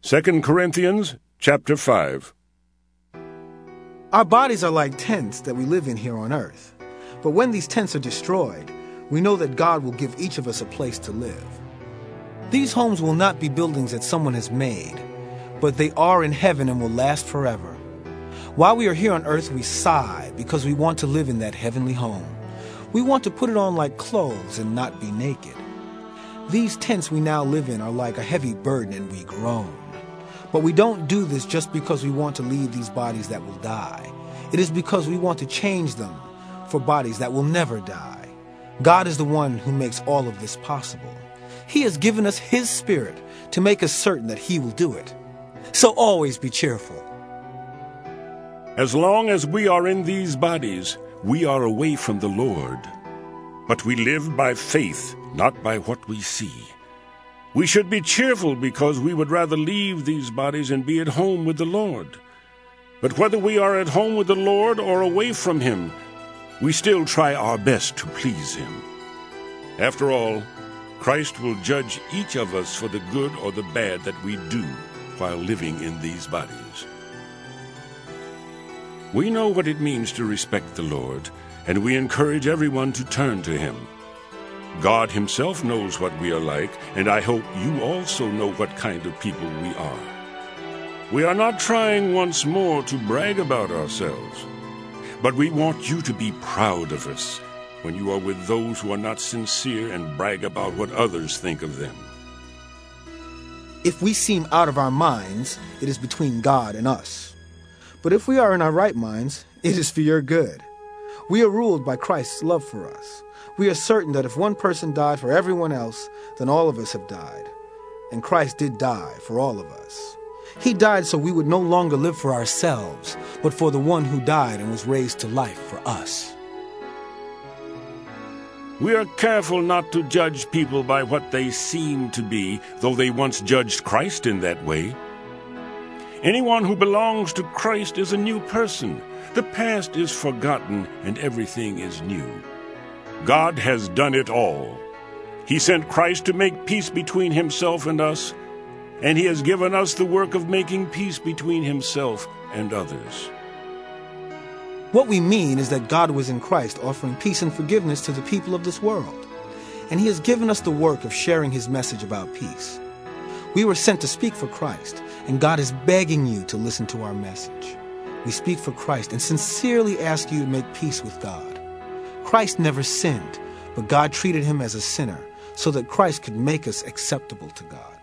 2 Corinthians chapter 5. Our bodies are like tents that we live in here on earth. But when these tents are destroyed, we know that God will give each of us a place to live. These homes will not be buildings that someone has made, but they are in heaven and will last forever. While we are here on earth, we sigh because we want to live in that heavenly home. We want to put it on like clothes and not be naked. These tents we now live in are like a heavy burden and we groan. But we don't do this just because we want to leave these bodies that will die. It is because we want to change them for bodies that will never die. God is the one who makes all of this possible. He has given us His Spirit to make us certain that He will do it. So always be cheerful. As long as we are in these bodies, we are away from the Lord. But we live by faith, not by what we see. We should be cheerful because we would rather leave these bodies and be at home with the Lord. But whether we are at home with the Lord or away from Him, we still try our best to please Him. After all, Christ will judge each of us for the good or the bad that we do while living in these bodies. We know what it means to respect the Lord, and we encourage everyone to turn to Him. God Himself knows what we are like, and I hope you also know what kind of people we are. We are not trying once more to brag about ourselves, but we want you to be proud of us when you are with those who are not sincere and brag about what others think of them. If we seem out of our minds, it is between God and us. But if we are in our right minds, it is for your good. We are ruled by Christ's love for us. We are certain that if one person died for everyone else, then all of us have died. And Christ did die for all of us. He died so we would no longer live for ourselves, but for the one who died and was raised to life for us. We are careful not to judge people by what they seem to be, though they once judged Christ in that way. Anyone who belongs to Christ is a new person. The past is forgotten and everything is new. God has done it all. He sent Christ to make peace between Himself and us, and He has given us the work of making peace between Himself and others. What we mean is that God was in Christ offering peace and forgiveness to the people of this world, and He has given us the work of sharing His message about peace. We were sent to speak for Christ, and God is begging you to listen to our message. We speak for Christ and sincerely ask you to make peace with God. Christ never sinned, but God treated Him as a sinner so that Christ could make us acceptable to God.